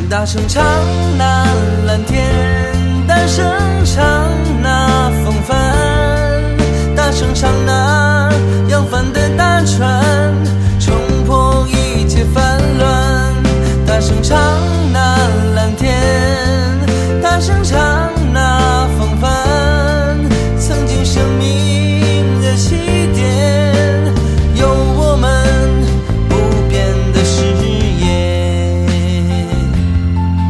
大声唱那蓝天，大声唱那风帆，大声唱那